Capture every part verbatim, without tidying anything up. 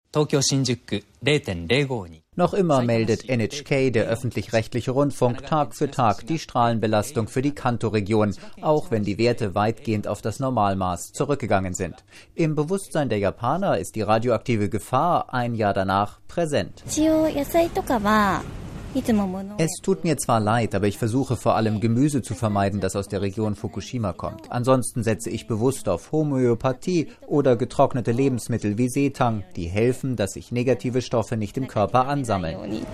Noch immer meldet N H K, der öffentlich-rechtliche Rundfunk, Tag für Tag die Strahlenbelastung für die Kanto-Region, auch wenn die Werte weitgehend auf das Normalmaß zurückgegangen sind. Im Bewusstsein der Japaner ist die radioaktive Gefahr ein Jahr danach präsent. Es tut mir zwar leid, aber ich versuche vor allem Gemüse zu vermeiden, das aus der Region Fukushima kommt. Ansonsten setze ich bewusst auf Homöopathie oder getrocknete Lebensmittel wie Seetang, die helfen, dass sich negative Stoffe nicht im Körper ansammeln.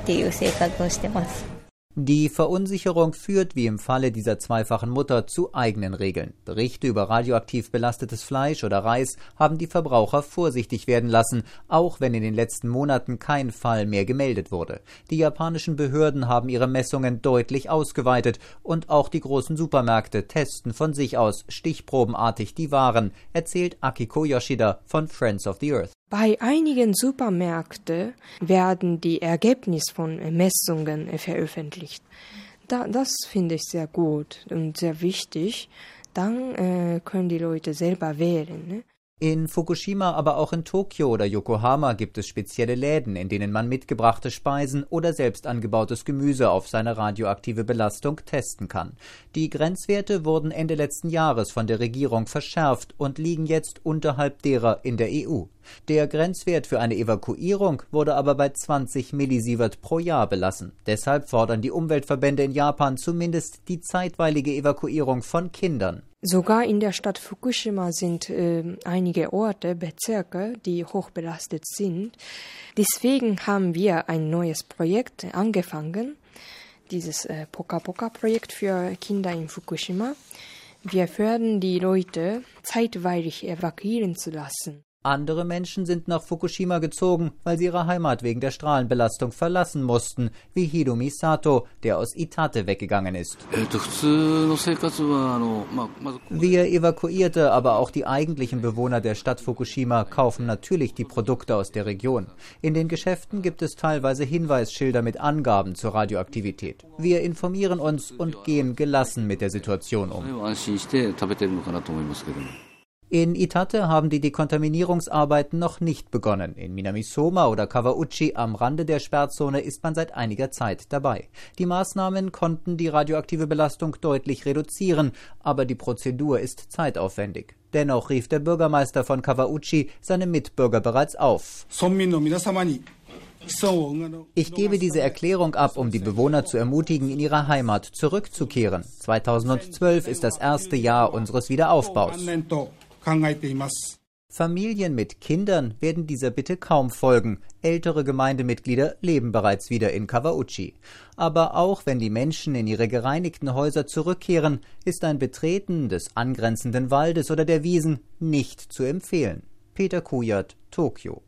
Die Verunsicherung führt, wie im Falle dieser zweifachen Mutter, zu eigenen Regeln. Berichte über radioaktiv belastetes Fleisch oder Reis haben die Verbraucher vorsichtig werden lassen, auch wenn in den letzten Monaten kein Fall mehr gemeldet wurde. Die japanischen Behörden haben ihre Messungen deutlich ausgeweitet und auch die großen Supermärkte testen von sich aus stichprobenartig die Waren, erzählt Akiko Yoshida von Friends of the Earth. Bei einigen Supermärkten werden die Ergebnisse von Messungen veröffentlicht. Da, das finde ich sehr gut und sehr wichtig. Dann äh, können die Leute selber wählen, ne? In Fukushima, aber auch in Tokio oder Yokohama gibt es spezielle Läden, in denen man mitgebrachte Speisen oder selbst angebautes Gemüse auf seine radioaktive Belastung testen kann. Die Grenzwerte wurden Ende letzten Jahres von der Regierung verschärft und liegen jetzt unterhalb derer in der E U. Der Grenzwert für eine Evakuierung wurde aber bei zwanzig Millisievert pro Jahr belassen. Deshalb fordern die Umweltverbände in Japan zumindest die zeitweilige Evakuierung von Kindern. Sogar in der Stadt Fukushima sind äh, einige Orte, Bezirke, die hochbelastet sind. Deswegen haben wir ein neues Projekt angefangen, dieses äh, Poka-Poka-Projekt für Kinder in Fukushima. Wir fördern die Leute, zeitweilig evakuieren zu lassen. Andere Menschen sind nach Fukushima gezogen, weil sie ihre Heimat wegen der Strahlenbelastung verlassen mussten, wie Hiromi Sato, der aus Itate weggegangen ist. Wir Evakuierte, aber auch die eigentlichen Bewohner der Stadt Fukushima kaufen natürlich die Produkte aus der Region. In den Geschäften gibt es teilweise Hinweisschilder mit Angaben zur Radioaktivität. Wir informieren uns und gehen gelassen mit der Situation um. In Itate haben die Dekontaminierungsarbeiten noch nicht begonnen. In Minamisoma oder Kawauchi am Rande der Sperrzone ist man seit einiger Zeit dabei. Die Maßnahmen konnten die radioaktive Belastung deutlich reduzieren, aber die Prozedur ist zeitaufwendig. Dennoch rief der Bürgermeister von Kawauchi seine Mitbürger bereits auf. Ich gebe diese Erklärung ab, um die Bewohner zu ermutigen, in ihre Heimat zurückzukehren. zweitausendzwölf ist das erste Jahr unseres Wiederaufbaus. Familien mit Kindern werden dieser Bitte kaum folgen. Ältere Gemeindemitglieder leben bereits wieder in Kawauchi. Aber auch wenn die Menschen in ihre gereinigten Häuser zurückkehren, ist ein Betreten des angrenzenden Waldes oder der Wiesen nicht zu empfehlen. Peter Kujat, Tokio.